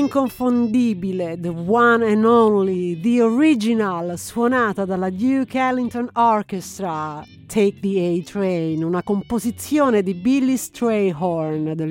l'inconfondibile, the one and only, the original, suonata dalla Duke Ellington Orchestra, Take the A-Train, una composizione di Billy Strayhorn del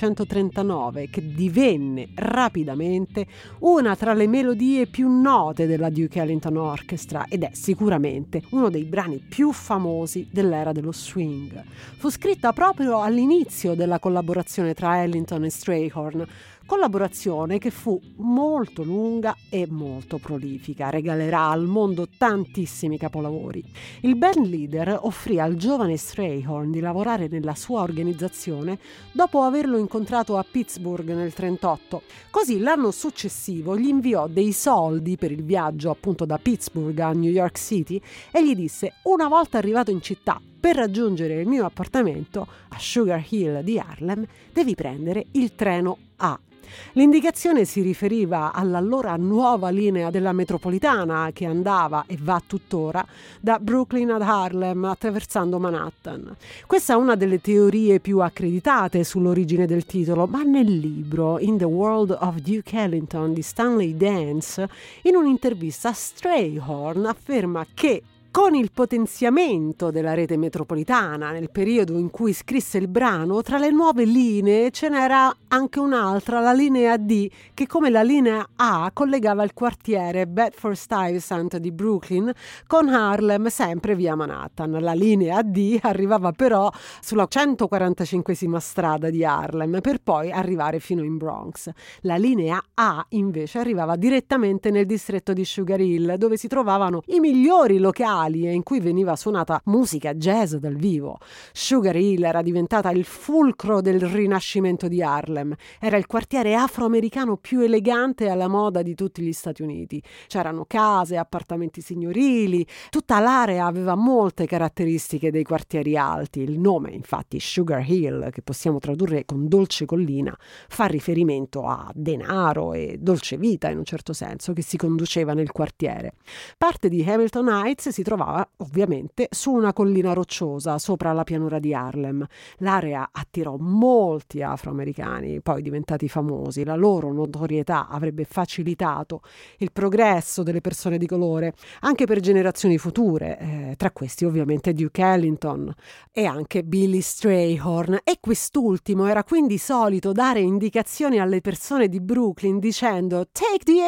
1939 che divenne rapidamente una tra le melodie più note della Duke Ellington Orchestra ed è sicuramente uno dei brani più famosi dell'era dello swing. Fu scritta proprio all'inizio della collaborazione tra Ellington e Strayhorn, collaborazione che fu molto lunga e molto prolifica, regalerà al mondo tantissimi capolavori. Il band leader offrì al giovane Strayhorn di lavorare nella sua organizzazione dopo averlo incontrato a Pittsburgh nel 1938. Così l'anno successivo gli inviò dei soldi per il viaggio appunto da Pittsburgh a New York City e gli disse: una volta arrivato in città, per raggiungere il mio appartamento a Sugar Hill di Harlem devi prendere il treno A. L'indicazione si riferiva all'allora nuova linea della metropolitana che andava e va tuttora da Brooklyn ad Harlem attraversando Manhattan. Questa è una delle teorie più accreditate sull'origine del titolo, ma nel libro In the World of Duke Ellington di Stanley Dance, in un'intervista Strayhorn afferma che con il potenziamento della rete metropolitana nel periodo in cui scrisse il brano, tra le nuove linee ce n'era anche un'altra, la linea D, che come la linea A collegava il quartiere Bedford-Stuyvesant di Brooklyn con Harlem, sempre via Manhattan. La linea D arrivava però sulla 145esima strada di Harlem per poi arrivare fino in Bronx. La linea A invece arrivava direttamente nel distretto di Sugar Hill, dove si trovavano i migliori locali e in cui veniva suonata musica jazz dal vivo. Sugar Hill era diventata il fulcro del rinascimento di Harlem. Era il quartiere afroamericano più elegante e alla moda di tutti gli Stati Uniti. C'erano case, appartamenti signorili, tutta l'area aveva molte caratteristiche dei quartieri alti. Il nome, infatti, Sugar Hill, che possiamo tradurre con dolce collina, fa riferimento a denaro e dolce vita in un certo senso che si conduceva nel quartiere. Parte di Hamilton Heights si trovava ovviamente su una collina rocciosa sopra la pianura di Harlem. L'area attirò molti afroamericani, poi diventati famosi. La loro notorietà avrebbe facilitato il progresso delle persone di colore anche per generazioni future, tra questi ovviamente Duke Ellington e anche Billy Strayhorn, e quest'ultimo era quindi solito dare indicazioni alle persone di Brooklyn dicendo take the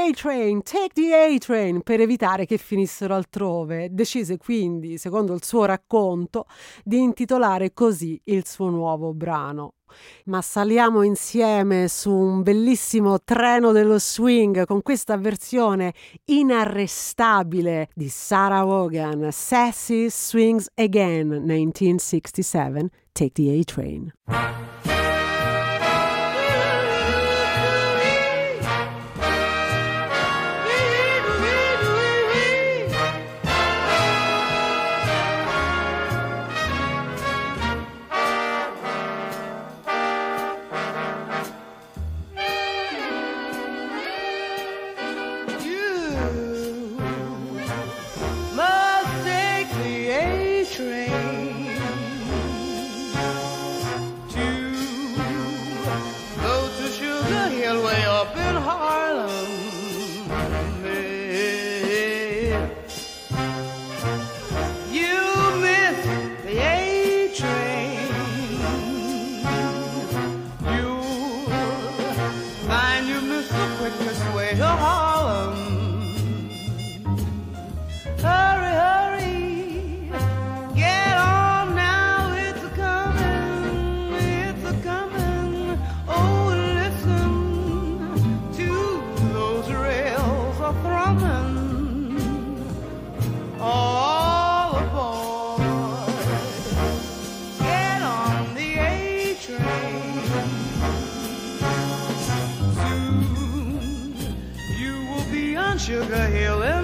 A-Train per evitare che finissero altrove. Decise quindi, secondo il suo racconto, di intitolare così il suo nuovo brano. Ma saliamo insieme su un bellissimo treno dello swing con questa versione inarrestabile di Sarah Vaughan, Sassy Swings Again, 1967, Take the A-Train. Sugar Hill